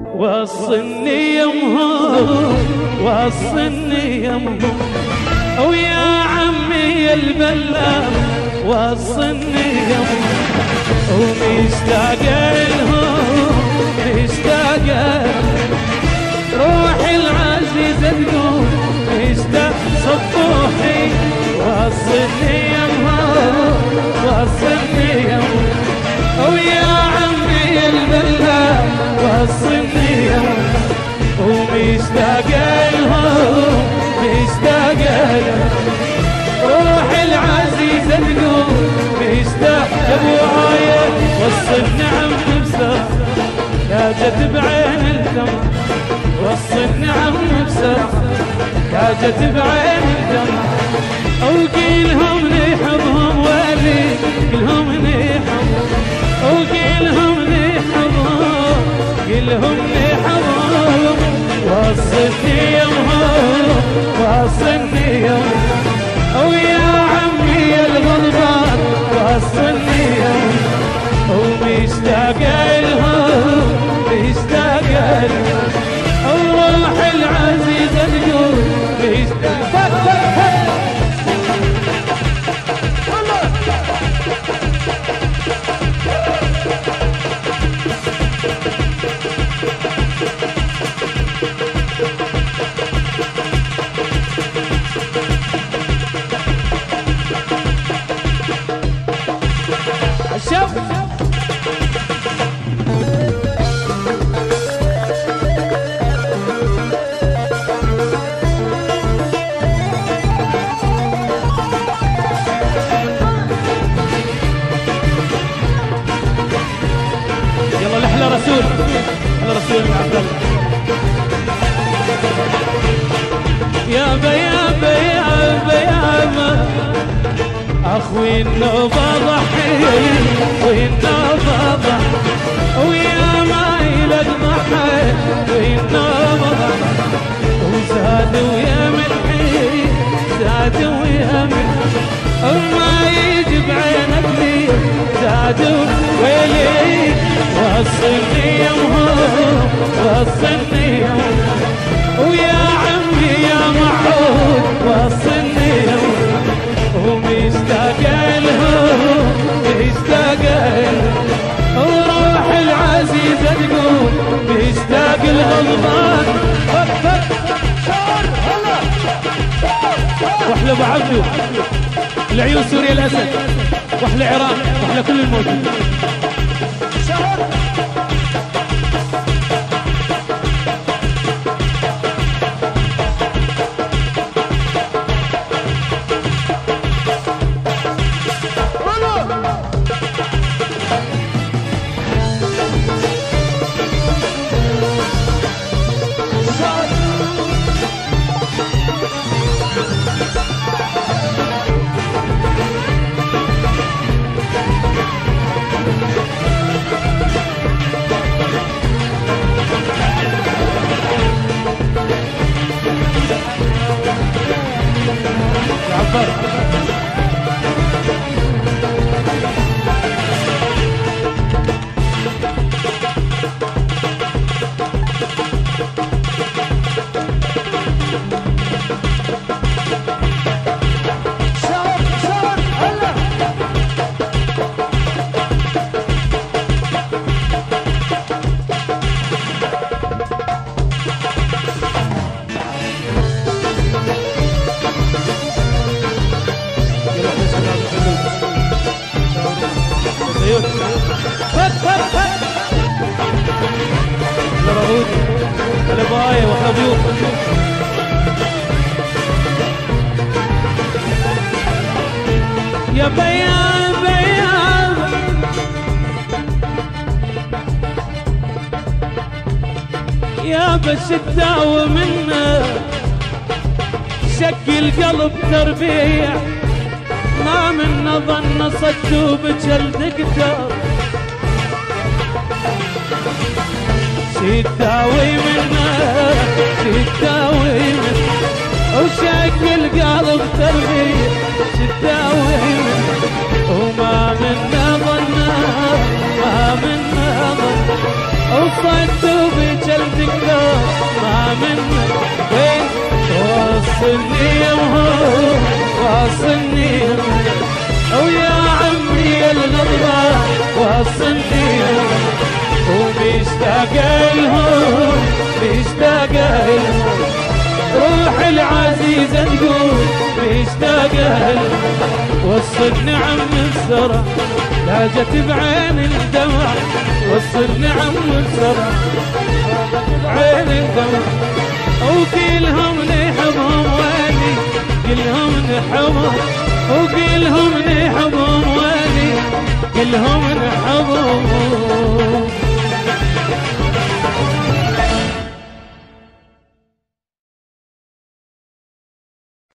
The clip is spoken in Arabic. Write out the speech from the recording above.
وصلني يمهم وصلني يمهم ويا عمي البلام وصلني يمهم ومشتاق لهم مشتاق روحي العزيزة تقول مشتاق صبوحي وصلني يمهم وصلني يمهم ويا عمي البلام وصلني يمهم ومشتاق لهم مشتاق لهم روحي العزيزة تقول مشتاق يا ابو آية وصلني عم بسار يا جد بعين الدمع وصلني عم بسار يا جد بعين الدمع وقيلهم نحبهم ولي قلهم نحبهم وقيلهم نحبهم قلهم نحبهم وصلني يمهم وصلني يمهم ويا عمي الغضبان وصلني يمهم ومشتاق لهم مشتاق لهم الروح العزيزة تقول مشتاق رسول عبد الله يا بيابا يا بيابا اخوي النوبه ضحي والنوبه ضحي ويا ما يلقمحي والنوبه ضحي وزاد ويا ملحي زاد ويا ملحي وما يجي بعينك لي زاد ويلي وصلني يمهم وصلني يمهم ويا عمي يا معود وصلني يمهم ومشتاق لهم مشتاق لهم وروح العزيزة تقول مشتاق الغضبان واحلى ابو عبدو العيون سوريا الاسد واحلى عراق واحلى كل الموجود الباية وحبيوك يا بيان بيان يا بس تداوي منه شك القلب تربيع ما من ظن صدق بجلد قدر تداوي منه تداوي منه وشك القلب تربيع تداوي منه وما منا ظن ما منا ظن وصدق بجلد تقدر ما منك وين توصلني يمهم وصلني يمهم ويا عمي الغضبة وصلني ومشتاق لهم مشتاق لهم روح العزيزة تقول مشتاق لهم وصلني عم السرى لاجت بعين الدمع وصلني عم السرى بعين الدمع وكلهم نحبهم واني كلهم نحبهم وكلهم نحبهم واني كلهم